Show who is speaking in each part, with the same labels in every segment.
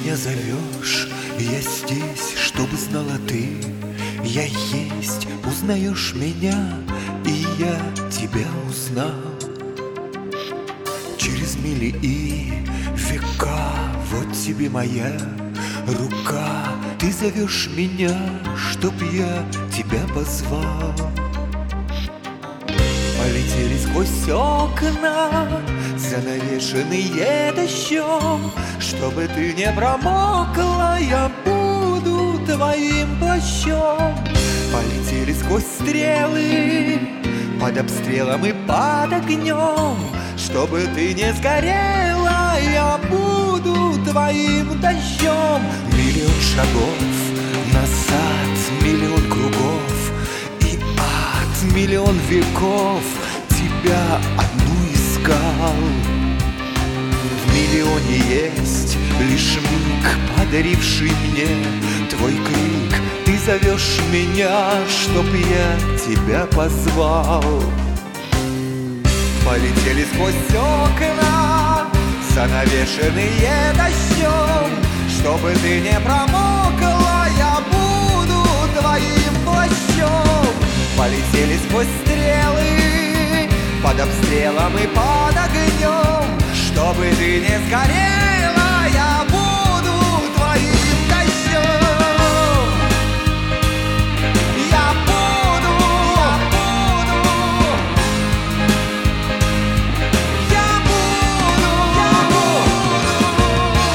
Speaker 1: меня зовешь, я здесь, чтобы знала ты. Я есть, узнаешь меня, и я тебя узнал. Через мили и века, вот тебе моя рука. Ты зовешь меня, чтоб я тебя позвал. Полетели сквозь окна, занавешенные дождем. Чтобы ты не промокла, я буду твоим плащом. Полетели сквозь стрелы, под обстрелом и под огнем. Чтобы ты не сгорела, я буду твоим дождем. Миллион шагов назад, миллион кругов и ад, миллион веков тебя одну искал. В миллионе есть лишь миг, подаривший мне твой крик. Ты зовешь меня, чтоб я тебя позвал. Полетели сквозь окна, занавешенные дождем. Чтобы ты не промокла, я буду твоим плащом. Полетели сквозь стрелы, под обстрелом и под огнем. Чтобы ты не сгорела, я буду твоим дождем. Я буду, я буду, я буду, я буду.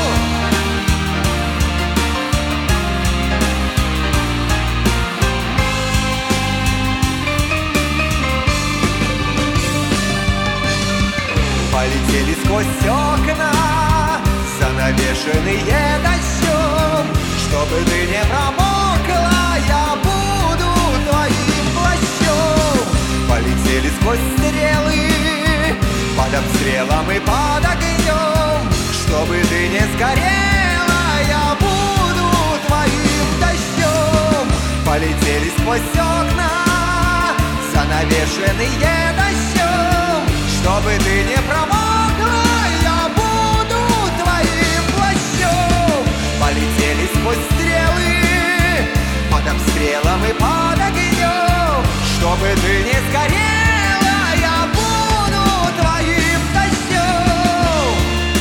Speaker 1: Полетели сквозь окна, занавешенные дождем. Чтобы ты не промокла, я буду твоим плащом. Полетели сквозь стрелы, под обстрелом и под огнем. Чтобы ты не сгорела, я буду твоим дождем. Полетели сквозь окна, занавешенные дождем. Чтобы ты не промокла, я буду твоим плащом. Полетели сквозь стрелы, под обстрелом и под огнем. Чтобы ты не сгорела, я буду твоим дождем.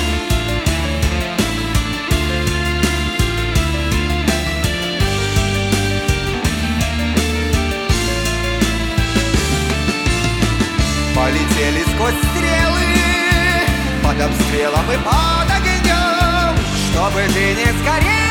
Speaker 1: Полетели сквозь стрелы, под обстрелом и под огнем. Чтобы ты не сгорел.